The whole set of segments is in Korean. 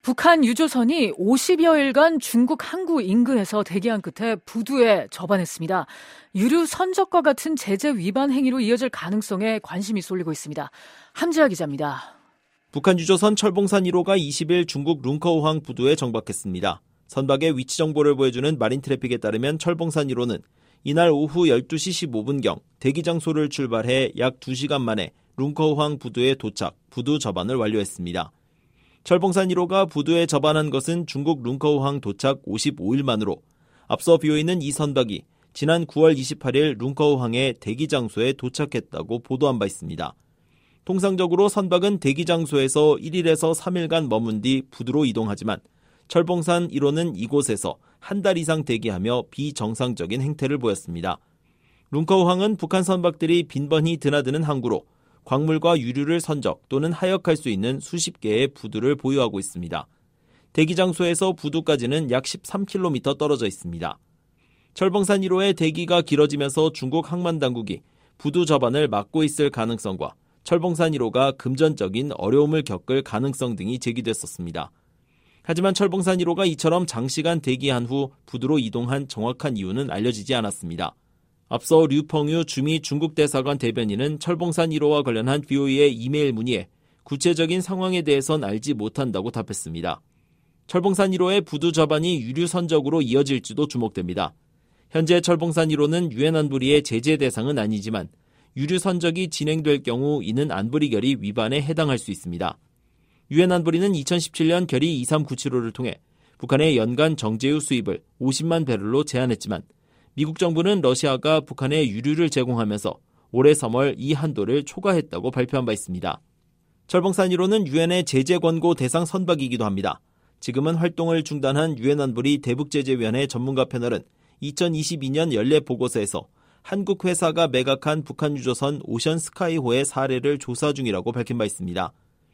북한 유조선이 50여일간 중국 항구 인근에서 대기한 끝에 부두에 접안했습니다. 유류 선적과 같은 제재 위반 행위로 이어질 가능성에 관심이 쏠리고 있습니다. 함지아 기자입니다. 북한 유조선 철봉산 1호가 20일 중국 룽커우항 부두에 정박했습니다. 선박의 위치 정보를 보여주는 마린 트래픽에 따르면 철봉산 1호는 이날 오후 12시 15분경 대기 장소를 출발해 약 2시간 만에 룽커우항 부두에 도착, 부두 접안을 완료했습니다. 철봉산 1호가 부두에 접안한 것은 중국 룽커우항 도착 55일 만으로 앞서 BOE는 이 선박이 지난 9월 28일 룽커우항의 대기 장소에 도착했다고 보도한 바 있습니다. 통상적으로 선박은 대기 장소에서 1일에서 3일간 머문 뒤 부두로 이동하지만 철봉산 1호는 이곳에서 한 달 이상 대기하며 비정상적인 행태를 보였습니다. 룽커우항은 북한 선박들이 빈번히 드나드는 항구로 광물과 유류를 선적 또는 하역할 수 있는 수십 개의 부두를 보유하고 있습니다. 대기 장소에서 부두까지는 약 13km 떨어져 있습니다. 철봉산 1호의 대기가 길어지면서 중국 항만당국이 부두 접안을 막고 있을 가능성과 철봉산 1호가 금전적인 어려움을 겪을 가능성 등이 제기됐었습니다. 하지만 철봉산 1호가 이처럼 장시간 대기한 후 부두로 이동한 정확한 이유는 알려지지 않았습니다. 앞서 류펑유 주미 중국 대사관 대변인은 철봉산 1호와 관련한 BOE의 이메일 문의에 구체적인 상황에 대해선 알지 못한다고 답했습니다. 철봉산 1호의 부두 접안이 유류 선적으로 이어질지도 주목됩니다. 현재 철봉산 1호는 유엔 안보리의 제재 대상은 아니지만 유류 선적이 진행될 경우 이는 안보리 결의 위반에 해당할 수 있습니다. 유엔 안보리는 2017년 결의 23975를 통해 북한의 연간 정제유 수입을 50만 배럴로 제한했지만 미국 정부는 러시아가 북한에 유류를 제공하면서 올해 3월 이 한도를 초과했다고 발표한 바 있습니다. 철봉산 1호는 유엔의 제재 권고 대상 선박이기도 합니다. 지금은 활동을 중단한 유엔 안보리 대북제재위원회 전문가 패널은 2022년 연례 보고서에서 한국 회사가 매각한 북한 유조선 오션스카이호의 사례를 조사 중이라고 밝힌 바 있습니다.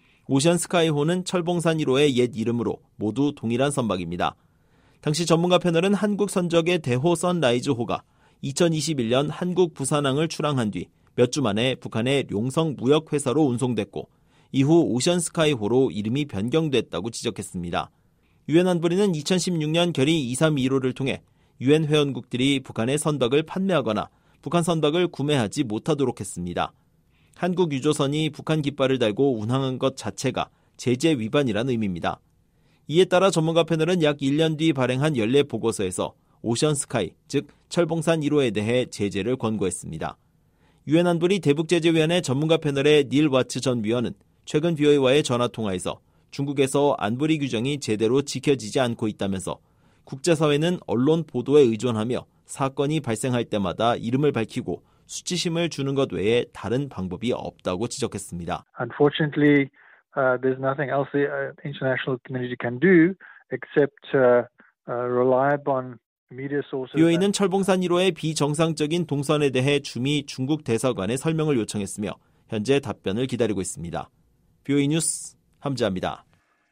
오션스카이호는 철봉산 1호의 옛 이름으로 모두 동일한 선박입니다. 당시 전문가 패널은 한국 선적의 대호 선라이즈호가 2021년 한국 부산항을 출항한 뒤 몇 주 만에 북한의 룡성 무역회사로 운송됐고 이후 오션스카이호로 이름이 변경됐다고 지적했습니다. 유엔 안보리는 2016년 결의 2325를 통해 유엔 회원국들이 북한의 선박을 판매하거나 북한 선박을 구매하지 못하도록 했습니다. 한국 유조선이 북한 깃발을 달고 운항한 것 자체가 제재 위반이라는 의미입니다. 이에 따라 전문가 패널은 약 1년 뒤 발행한 연례 보고서에서 오션스카이, 즉 철봉산 1호에 대해 제재를 권고했습니다. 유엔 안보리 대북제재위원회 전문가 패널의 닐 와츠 전 위원은 최근 BOE와의 전화통화에서 중국에서 안보리 규정이 제대로 지켜지지 않고 있다면서 국제사회는 언론 보도에 의존하며 사건이 발생할 때마다 이름을 밝히고 수치심을 주는 것 외에 다른 방법이 없다고 지적했습니다. Unfortunately, there's nothing else the international community can do except rely upon media sources. BOE는 철봉산 1호의 비정상적인 동선에 대해 주미 중국 대사관에 설명을 요청했으며 현재 답변을 기다리고 있습니다. BOE 뉴스 함지아입니다.